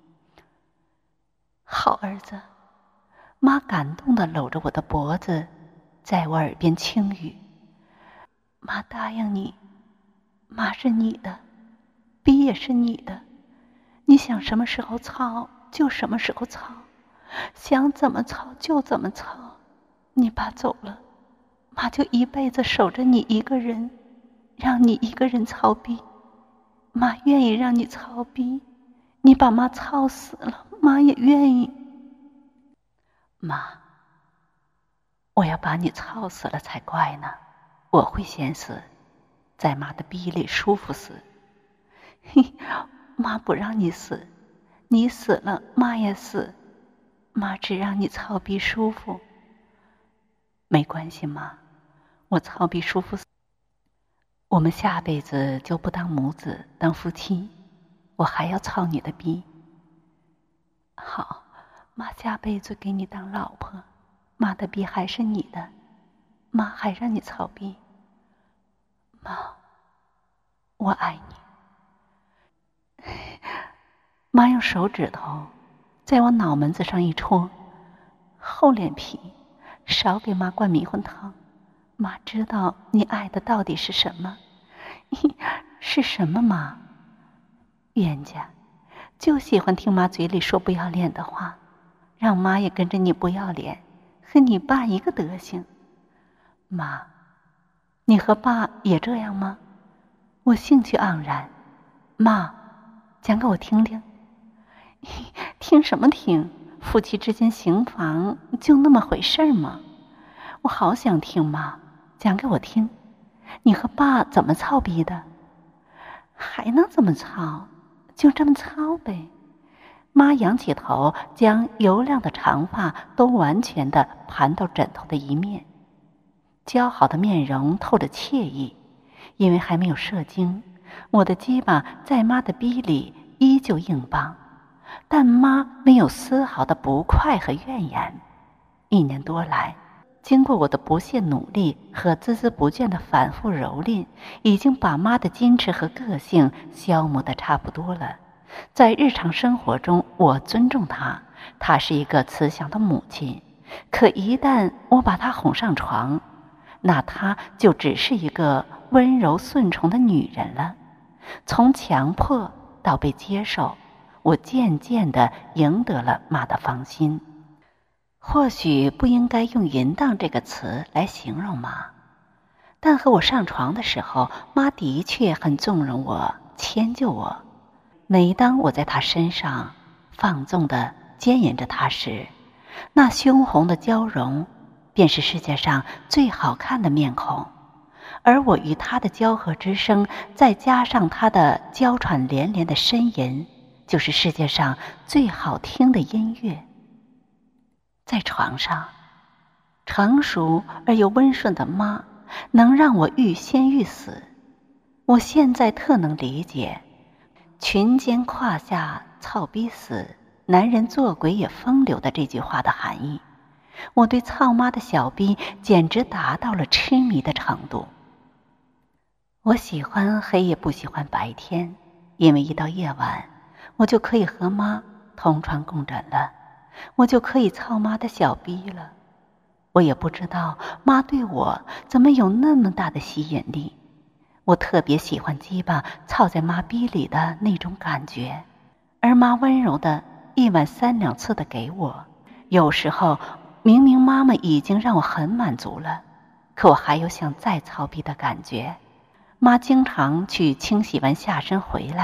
好儿子，妈感动地搂着我的脖子，在我耳边轻语。妈答应你，妈是你的，逼也是你的，你想什么时候操就什么时候操，想怎么操就怎么操。你爸走了，妈就一辈子守着你一个人，让你一个人操逼。妈愿意让你操逼，你把妈操死了，妈也愿意。妈，我要把你操死了才怪呢，我会先死，在妈的逼里舒服死。嘿，妈不让你死，你死了妈也死，妈只让你操逼舒服。没关系，妈，我操逼舒服死，我们下辈子就不当母子当夫妻，我还要操你的逼。好，妈下辈子给你当老婆，妈的逼还是你的，妈还让你操逼。妈，我爱你。妈用手指头在我脑门子上一戳，厚脸皮，少给妈灌迷魂汤。妈知道你爱的到底是什么？是什么妈？冤家，就喜欢听妈嘴里说不要脸的话，让妈也跟着你不要脸，和你爸一个德行。妈，你和爸也这样吗？我兴趣盎然。妈，讲给我听听。听什么听？夫妻之间行房就那么回事吗？我好想听，妈，讲给我听。你和爸怎么操逼的？还能怎么操？就这么操呗。妈仰起头，将油亮的长发都完全地盘到枕头的一面，姣好的面容透着惬意。因为还没有射精，我的鸡巴在妈的逼里依旧硬棒，但妈没有丝毫的不快和怨言。1年多来，经过我的不懈努力和孜孜不倦的反复蹂躏，已经把妈的矜持和个性消磨得差不多了。在日常生活中，我尊重她，她是一个慈祥的母亲。可一旦我把她哄上床，那她就只是一个温柔顺从的女人了。从强迫到被接受，我渐渐地赢得了妈的芳心。或许不应该用淫荡这个词来形容妈，但和我上床的时候，妈的确很纵容我，迁就我。每当我在她身上放纵地奸淫着她时，那凶红的娇容便是世界上最好看的面孔，而我与她的交合之声，再加上她的娇喘连连的呻吟，就是世界上最好听的音乐。在床上，成熟而又温顺的妈能让我欲仙欲死。我现在特能理解群奸胯下操逼死，男人做鬼也风流的这句话的含义。我对操妈的小逼简直达到了痴迷的程度。我喜欢黑夜，不喜欢白天，因为一到夜晚，我就可以和妈同床共枕了，我就可以操妈的小逼了。我也不知道妈对我怎么有那么大的吸引力，我特别喜欢鸡巴操在妈逼里的那种感觉，而妈温柔的1晚3两次的给我。有时候明明妈妈已经让我很满足了，可我还有想再操逼的感觉。妈经常去清洗完下身回来，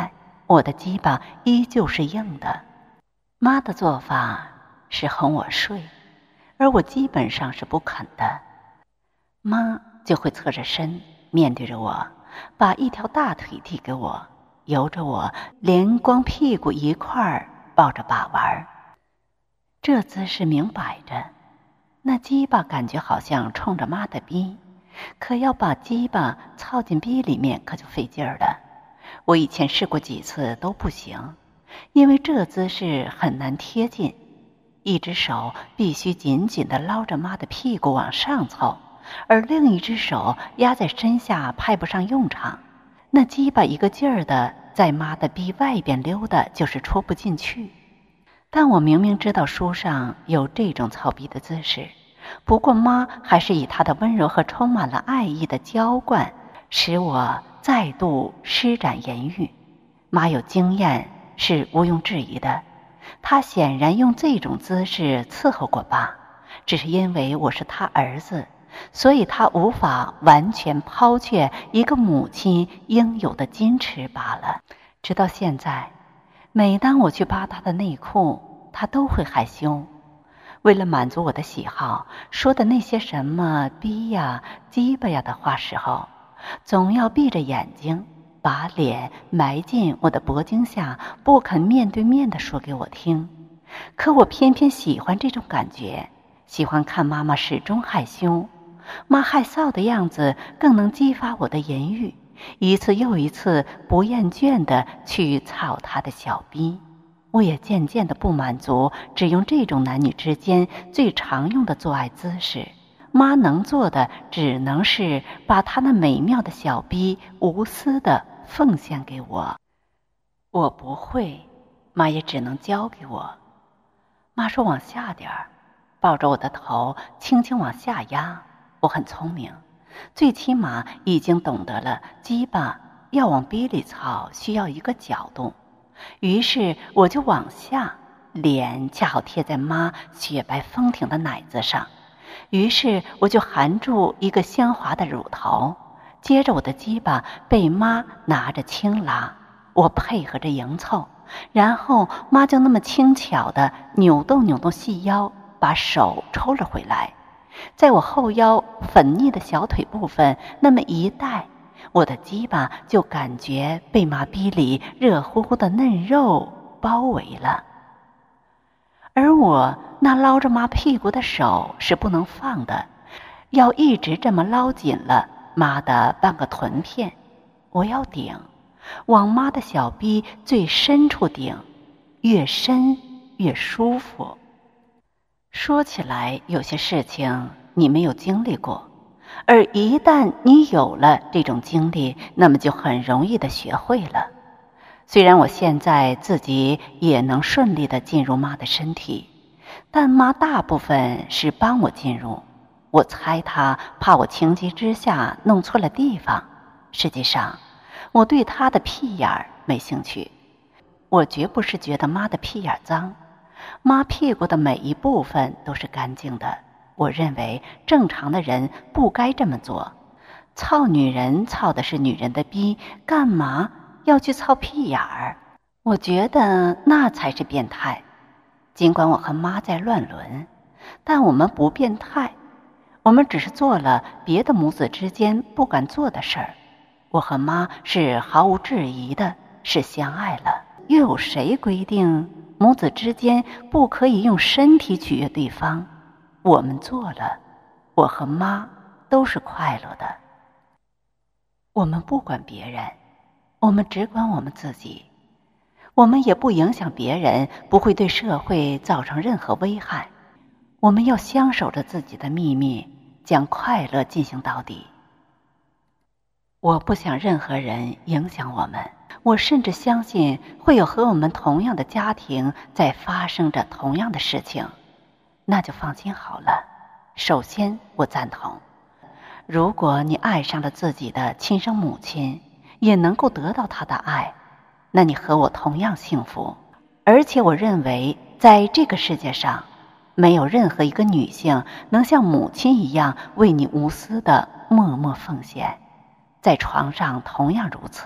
我的鸡巴依旧是硬的。妈的做法是哄我睡，而我基本上是不肯的。妈就会侧着身面对着我，把一条大腿递给我，由着我连光屁股一块儿抱着把玩。这姿势明摆着，那鸡巴感觉好像冲着妈的逼，可要把鸡巴操进逼里面可就费劲儿了。我以前试过几次都不行，因为这姿势很难贴近，一只手必须紧紧地捞着妈的屁股往上凑，而另一只手压在身下派不上用场。那鸡巴一个劲儿的在妈的逼外边溜达，就是戳不进去。但我明明知道书上有这种操逼的姿势，不过妈还是以她的温柔和充满了爱意的浇灌，使我再度施展言语。妈有经验是毋庸置疑的，她显然用这种姿势伺候过爸，只是因为我是她儿子，所以她无法完全抛却一个母亲应有的矜持罢了。直到现在，每当我去扒她的内裤，她都会害羞。为了满足我的喜好，说的那些什么逼呀、鸡巴呀的话时候，总要闭着眼睛，把脸埋进我的脖颈下，不肯面对面地说给我听。可我偏偏喜欢这种感觉，喜欢看妈妈始终害羞。妈害臊的样子更能激发我的淫欲，一次又一次不厌倦地去操她的小逼。我也渐渐地不满足只用这种男女之间最常用的做爱姿势，妈能做的只能是把她那美妙的小逼无私地奉献给我。我不会，妈也只能教给我。妈说往下点儿，抱着我的头轻轻往下压。我很聪明，最起码已经懂得了鸡巴要往逼里操需要一个角度，于是我就往下，脸恰好贴在妈雪白丰挺的奶子上，于是我就含住一个香滑的乳头，接着我的鸡巴被妈拿着轻拉，我配合着迎凑，然后妈就那么轻巧地扭动扭动细腰，把手抽了回来，在我后腰粉腻的小腿部分那么一带，我的鸡巴就感觉被妈逼里热乎乎的嫩肉包围了。而我那捞着妈屁股的手是不能放的，要一直这么捞紧了妈的半个臀片。我要顶，往妈的小逼最深处顶，越深越舒服。说起来有些事情你没有经历过，而一旦你有了这种经历，那么就很容易的学会了。虽然我现在自己也能顺利的进入妈的身体，但妈大部分是帮我进入，我猜她怕我情急之下弄错了地方。实际上我对她的屁眼儿没兴趣，我绝不是觉得妈的屁眼脏，妈屁股的每一部分都是干净的，我认为正常的人不该这么做。操女人操的是女人的逼，干嘛要去操屁眼儿？我觉得那才是变态。尽管我和妈在乱伦，但我们不变态，我们只是做了别的母子之间不敢做的事儿。我和妈是毫无质疑的，是相爱了。又有谁规定母子之间不可以用身体取悦对方？我们做了，我和妈都是快乐的。我们不管别人，我们只管我们自己，我们也不影响别人，不会对社会造成任何危害。我们要相守着自己的秘密，将快乐进行到底。我不想任何人影响我们，我甚至相信会有和我们同样的家庭在发生着同样的事情，那就放心好了。首先我赞同，如果你爱上了自己的亲生母亲，也能够得到她的爱，那你和我同样幸福。而且我认为在这个世界上，没有任何一个女性能像母亲一样为你无私的默默奉献，在床上同样如此。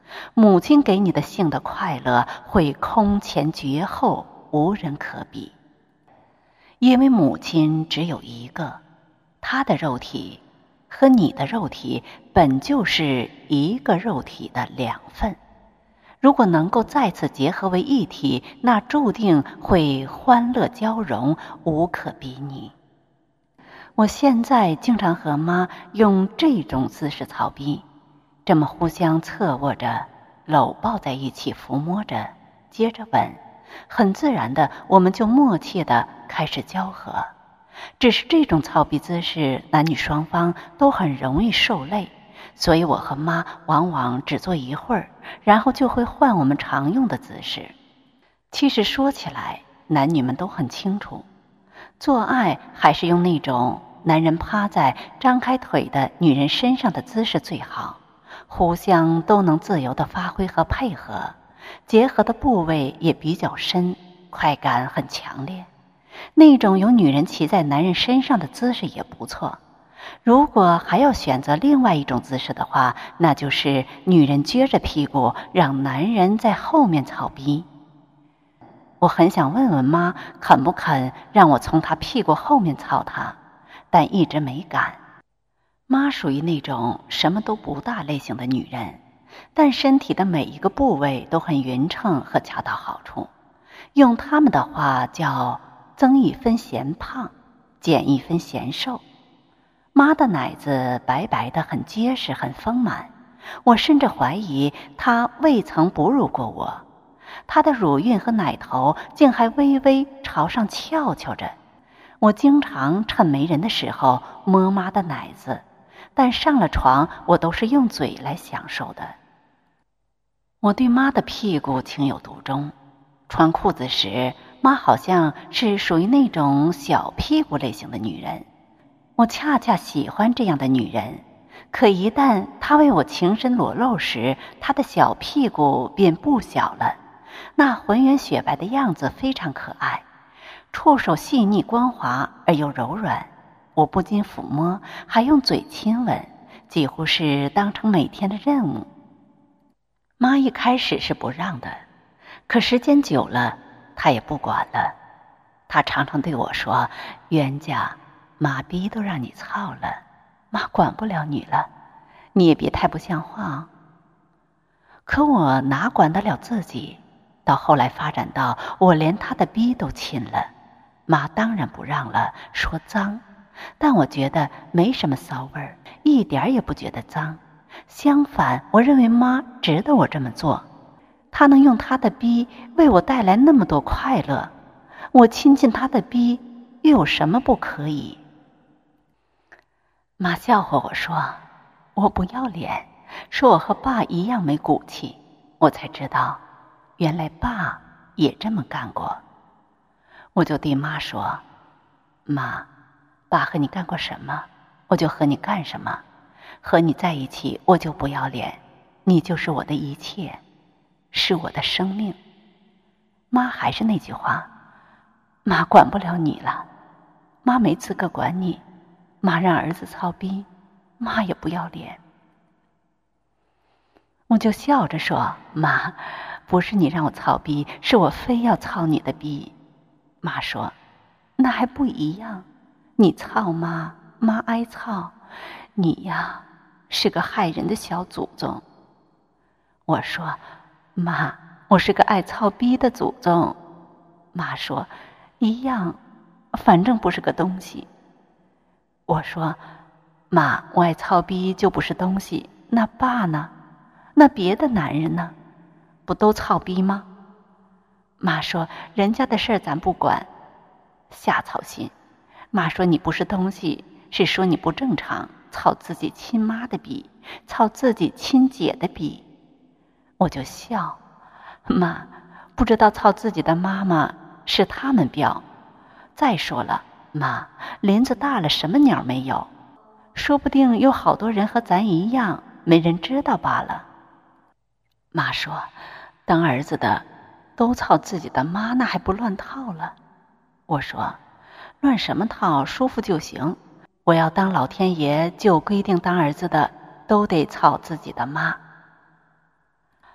母亲给你的性的快乐会空前绝后，无人可比。因为母亲只有一个，她的肉体和你的肉体本就是一个肉体的两份，如果能够再次结合为一体，那注定会欢乐交融，无可比拟。我现在经常和妈用这种姿势操逼，这么互相侧卧着，搂抱在一起，抚摸着，接着吻，很自然的，我们就默契的开始交合。只是这种操逼姿势，男女双方都很容易受累，所以我和妈往往只做一会儿，然后就会换我们常用的姿势。其实说起来，男女们都很清楚，做爱还是用那种男人趴在张开腿的女人身上的姿势最好，互相都能自由地发挥和配合，结合的部位也比较深，快感很强烈。那种有女人骑在男人身上的姿势也不错。如果还要选择另外一种姿势的话，那就是女人撅着屁股，让男人在后面操逼。我很想问问妈，肯不肯让我从她屁股后面操她，但一直没敢。妈属于那种什么都不大类型的女人，但身体的每一个部位都很匀称和恰到好处。用他们的话叫增一分嫌胖，减一分嫌瘦。妈的奶子白白的，很结实，很丰满，我甚至怀疑她未曾哺乳过我。她的乳晕和奶头竟还微微朝上翘翘着。我经常趁没人的时候摸妈的奶子，但上了床我都是用嘴来享受的。我对妈的屁股情有独钟，穿裤子时妈好像是属于那种小屁股类型的女人，我恰恰喜欢这样的女人。可一旦她为我情深裸露时，她的小屁股便不小了，那浑圆雪白的样子非常可爱，触手细腻光滑而又柔软，我不仅抚摸，还用嘴亲吻，几乎是当成每天的任务。妈一开始是不让的，可时间久了她也不管了。她常常对我说，冤家，妈逼都让你操了，妈管不了你了，你也别太不像话啊。可我哪管得了自己，到后来发展到我连她的逼都亲了，妈当然不让了，说脏，但我觉得没什么骚味儿，一点也不觉得脏。相反，我认为妈值得我这么做，她能用她的逼为我带来那么多快乐，我亲近她的逼又有什么不可以？妈笑话我说我不要脸，说我和爸一样没骨气。我才知道原来爸也这么干过。我就对妈说，妈，爸和你干过什么，我就和你干什么。和你在一起我就不要脸，你就是我的一切，是我的生命。妈还是那句话，妈管不了你了，妈没资格管你，妈让儿子操逼，妈也不要脸。我就笑着说，妈，不是你让我操逼，是我非要操你的逼。妈说，那还不一样，你操妈，妈挨操，你呀是个害人的小祖宗。我说，妈，我是个爱操逼的祖宗。妈说，一样，反正不是个东西。我说，妈，我爱操逼就不是东西，那爸呢？那别的男人呢？不都操逼吗？妈说，人家的事儿咱不管，瞎操心。妈说，你不是东西，是说你不正常，操自己亲妈的逼，操自己亲姐的逼。我就笑，妈，不知道操自己的妈妈是他们标。再说了，妈，林子大了什么鸟没有，说不定有好多人和咱一样，没人知道罢了。妈说，当儿子的都操自己的妈，那还不乱套了？我说，乱什么套，舒服就行。我要当老天爷，就规定当儿子的都得操自己的妈。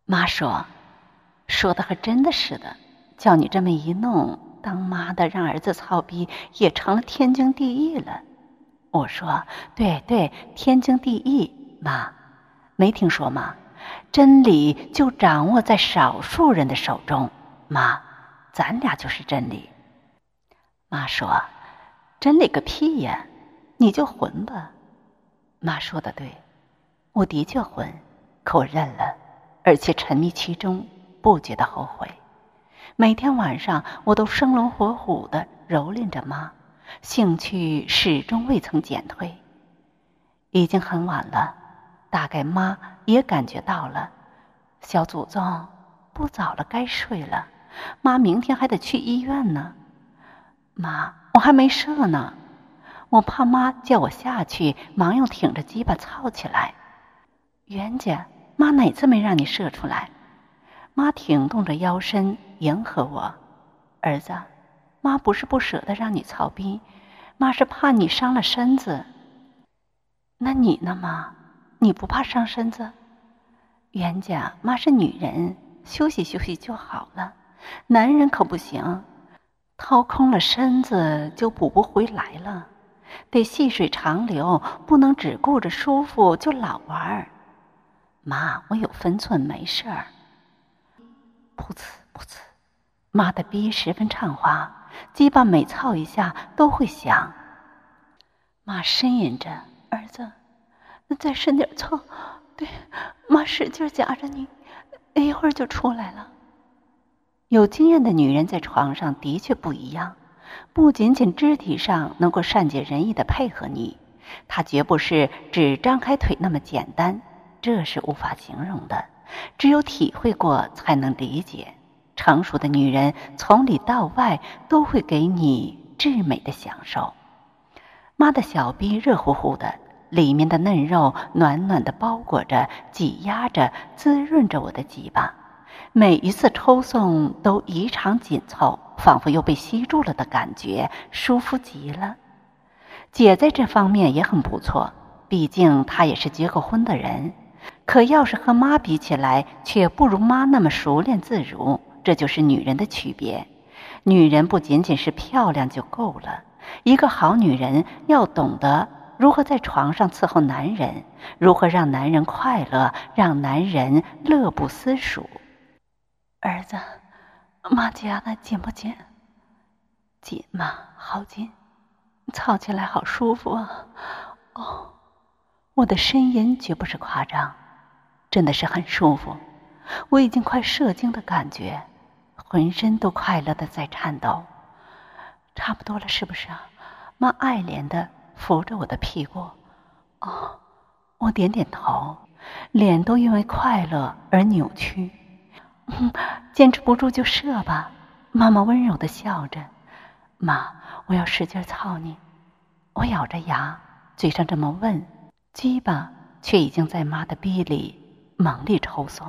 妈说的和真的似的，叫你这么一弄，当妈的让儿子操逼也成了天经地义了。我说对，天经地义。妈，没听说吗？真理就掌握在少数人的手中。妈，咱俩就是真理。妈说，真理个屁呀，你就混吧。妈说的对，我的确混，可我认了，而且沉迷其中，不觉得后悔。每天晚上我都生龙活虎地蹂躏着妈，兴趣始终未曾减退。已经很晚了，大概妈也感觉到了。小祖宗，不早了，该睡了。妈明天还得去医院呢。妈，我还没射呢。我怕妈叫我下去，忙又挺着鸡巴操起来。袁家，妈哪次没让你射出来？妈挺动着腰身迎合我。儿子，妈不是不舍得让你操逼，妈是怕你伤了身子。那你呢，妈？你不怕伤身子？袁家，妈是女人，休息休息就好了。男人可不行，掏空了身子就补不回来了，得细水长流，不能只顾着舒服就老玩。妈，我有分寸，没事儿。噗呲噗呲，妈的逼十分畅滑，鸡巴每操一下都会响。妈呻吟着，儿子，再深点操，对，妈使劲夹着你，一会儿就出来了。有经验的女人在床上的确不一样，不仅仅肢体上能够善解人意地配合你，她绝不是只张开腿那么简单，这是无法形容的，只有体会过才能理解。成熟的女人从里到外都会给你至美的享受。妈的小逼热乎乎的，里面的嫩肉暖暖地包裹着、挤压着、滋润着我的鸡巴。每一次抽送都异常紧凑，仿佛又被吸住了的感觉，舒服极了。姐在这方面也很不错，毕竟她也是结过婚的人，可要是和妈比起来，却不如妈那么熟练自如。这就是女人的区别。女人不仅仅是漂亮就够了，一个好女人要懂得如何在床上伺候男人，如何让男人快乐，让男人乐不思蜀。儿子，妈夹的紧不紧？紧嘛，好紧，操起来好舒服啊！哦，我的呻吟绝不是夸张，真的是很舒服。我已经快射精的感觉，浑身都快乐的在颤抖。差不多了，是不是啊？妈爱怜的扶着我的屁股。哦，我点点头，脸都因为快乐而扭曲。坚持不住就射吧。妈妈温柔地笑着。妈，我要使劲操你。我咬着牙，嘴上这么问，鸡巴却已经在妈的逼里猛力抽送。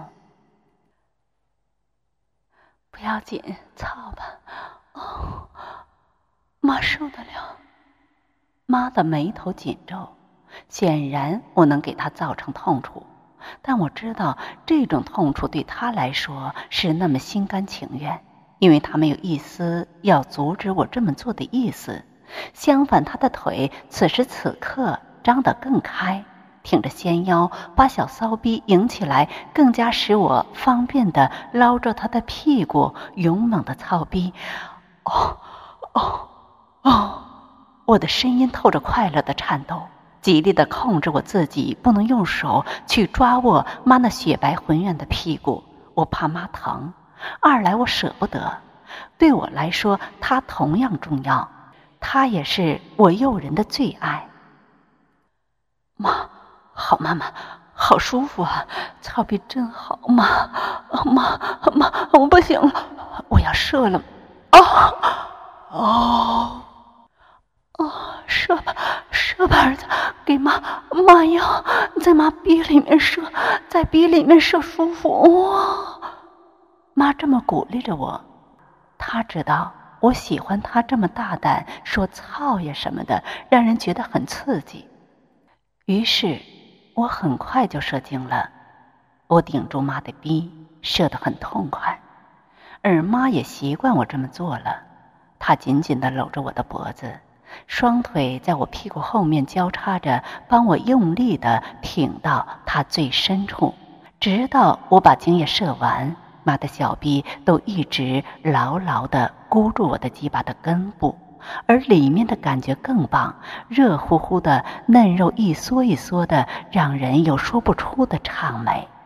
不要紧，操吧。哦，妈受得了。妈的眉头紧皱，显然我能给她造成痛楚，但我知道这种痛楚对她来说是那么心甘情愿，因为她没有一丝要阻止我这么做的意思。相反，她的腿此时此刻张得更开，挺着纤腰，把小骚逼迎起来，更加使我方便地捞着她的屁股，勇猛的操逼。哦哦哦！我的声音透着快乐的颤抖，极力地控制我自己，不能用手去抓握妈那雪白浑圆的屁股。我怕妈疼，二来我舍不得。对我来说，她同样重要，她也是我诱人的最爱。妈，好妈妈，好舒服啊！操逼真好，妈，我不行了，我要射了。射吧，儿子，给妈要在妈逼里面射，在逼里面射舒服。哇！妈这么鼓励着我，她知道我喜欢她这么大胆，说操呀什么的，让人觉得很刺激。于是我很快就射精了，我顶住妈的逼， 射得很痛快。二妈也习惯我这么做了，她紧紧地搂着我的脖子，双腿在我屁股后面交叉着，帮我用力地挺到她最深处，直到我把精液射完。妈的小臂都一直牢牢地箍住我的鸡巴的根部，而里面的感觉更棒，热乎乎的嫩肉一缩一缩的，让人有说不出的畅美。